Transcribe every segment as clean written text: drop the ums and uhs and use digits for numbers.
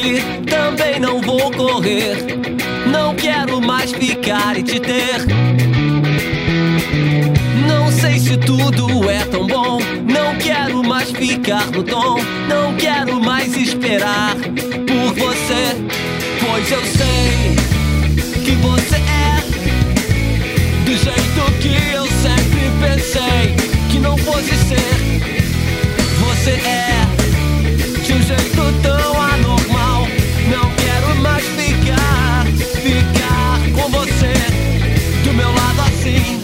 aqui, também não vou correr. Não quero mais ficar e te ter. Não sei se tudo é tão bom. Não quero mais ficar no tom. Não quero mais esperar por você. Pois eu sei que você é do jeito que eu sempre pensei que não fosse ser. Você é de um jeito tão anormal. Não quero mais ficar com você do meu lado assim.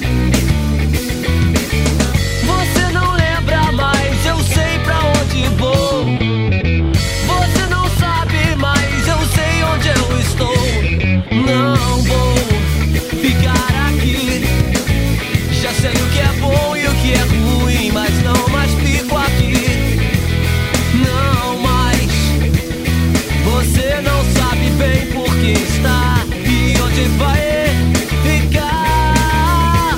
Você não lembra mais, eu sei pra onde vou. Você não sabe mais, eu sei onde eu estou. Não vou ficar aqui. Já sei o que é bom e o que é ruim, mas não mais fico aqui. Não mais. Você não sabe bem por que está e onde vai ficar.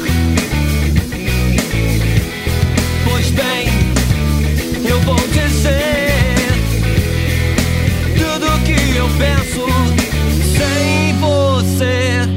Pois bem, eu vou dizer tudo que eu penso sem você.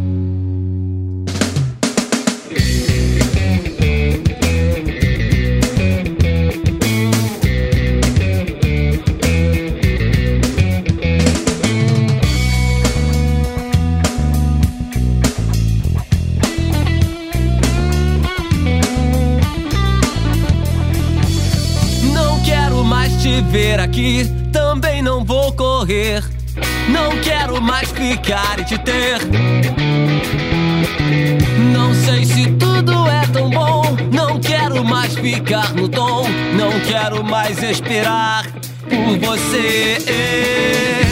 Te ver aqui, também não vou correr. Não quero mais ficar e te ter. Não sei se tudo é tão bom. Não quero mais ficar no tom. Não quero mais esperar por você.